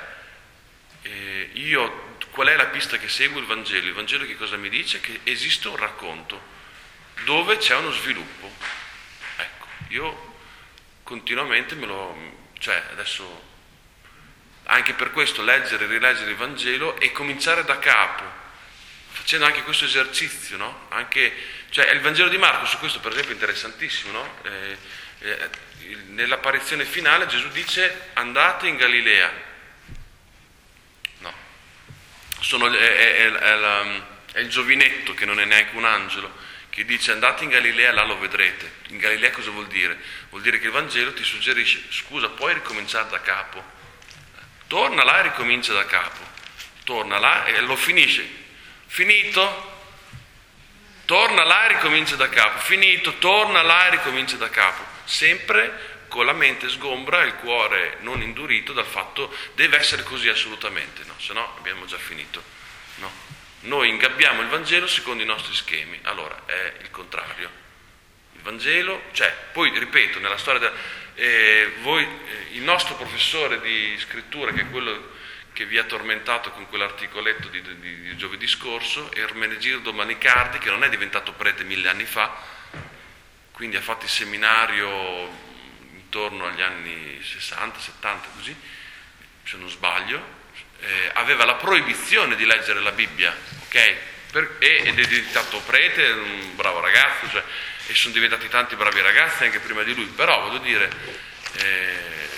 Speaker 1: eh, io qual è la pista che segue il Vangelo? Il Vangelo che cosa mi dice? Che esiste un racconto dove c'è uno sviluppo. Ecco, io continuamente me lo... cioè adesso anche per questo leggere e rileggere il Vangelo e cominciare da capo, facendo anche questo esercizio, no? Anche, cioè, il Vangelo di Marco su questo per esempio è interessantissimo, no? Eh, eh, nell'apparizione finale Gesù dice andate in Galilea, no, Sono, è, è, è, la, è il giovinetto che non è neanche un angelo che dice andate in Galilea, là lo vedrete. In Galilea cosa vuol dire? Vuol dire che il Vangelo ti suggerisce scusa, puoi ricominciare da capo, torna là e ricomincia da capo, torna là e lo finisce, finito, torna là e ricomincia da capo, finito, torna là e ricomincia da capo, sempre con la mente sgombra e il cuore non indurito dal fatto deve essere così assolutamente, no, se no abbiamo già finito, no. Noi ingabbiamo il Vangelo secondo i nostri schemi, allora è il contrario. Il Vangelo, cioè, poi ripeto, nella storia del, eh, voi, eh, il nostro professore di scrittura, che è quello che vi ha tormentato con quell'articoletto di, di, di giovedì scorso, Ermenegildo Manicardi, che non è diventato prete mille anni fa, quindi ha fatto il seminario intorno agli anni sessanta, settanta, così, se non sbaglio, eh, aveva la proibizione di leggere la Bibbia, ok? Per, e, ed è diventato prete, un bravo ragazzo, cioè, e sono diventati tanti bravi ragazzi anche prima di lui, però voglio dire, eh,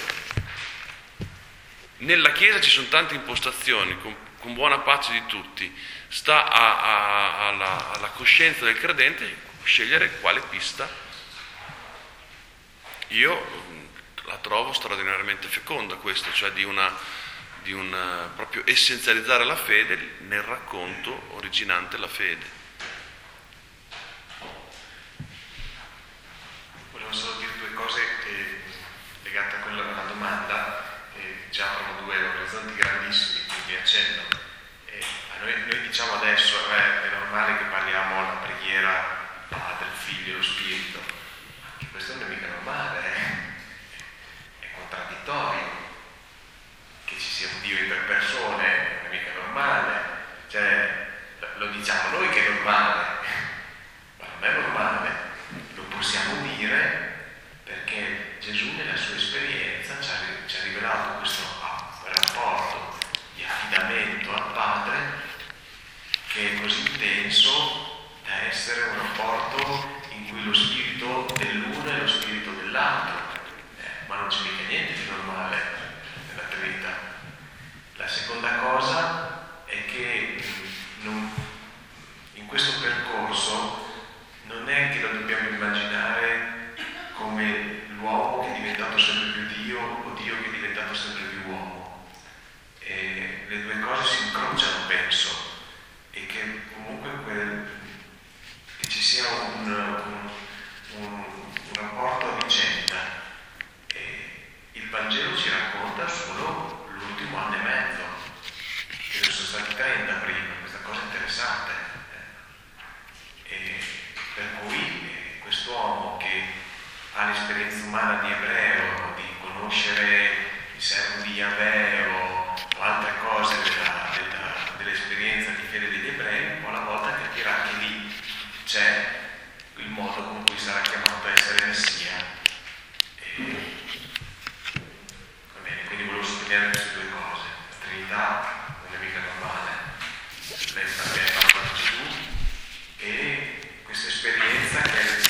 Speaker 1: nella Chiesa ci sono tante impostazioni, con, con buona pace di tutti, sta a, a, alla, alla coscienza del credente scegliere quale pista. Io la trovo straordinariamente feconda questa, cioè di una di un proprio essenzializzare la fede nel racconto originante la fede.
Speaker 2: Volevo solo dire due cose eh, legate a quella alla domanda, eh, già aprono due orizzonti grandissimi, quindi accenno. Eh, a noi, noi diciamo adesso eh, è normale che parliamo la preghiera Padre, il Figlio e lo Spirito, anche questo non è mica normale, eh. È contraddittorio. Che ci sia un Dio in tre persone non è mica normale, cioè lo diciamo noi che è normale, ma non è normale, lo possiamo dire perché Gesù nella sua esperienza ci ha, ci ha rivelato questo rapporto di affidamento al Padre che è così intenso da essere un rapporto in cui lo spirito dell'uno è lo spirito dell'altro, eh, ma non c'è mica niente di normale. La seconda cosa è che non, in questo percorso non è che lo dobbiamo immaginare come l'uomo che è diventato sempre più Dio o Dio che è diventato sempre più uomo. E le due cose si incrociano, penso, e che comunque quel, che ci sia un, un, un, un rapporto a vicenda. E il Vangelo ci racconta solo l'ultimo anno e mezzo, che ne sono stati trenta prima, questa cosa interessante. E per cui eh, quest'uomo che ha l'esperienza umana di ebreo, di conoscere il servo di Yahweh o, o altre cose della, della, dell'esperienza di fede degli ebrei, poi alla volta capirà che lì c'è il modo con cui sarà chiamato a essere Messia. E, quindi volevo sottolineare queste due cose. La Trinità non è mica normale, l'esperienza che ha fatto Gesù e questa esperienza che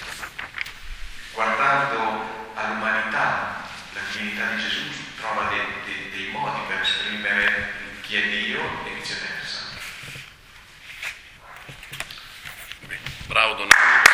Speaker 2: guardando all'umanità, la divinità di Gesù trova dei, dei, dei modi per esprimere chi è Dio e viceversa.
Speaker 1: Bravo Donato.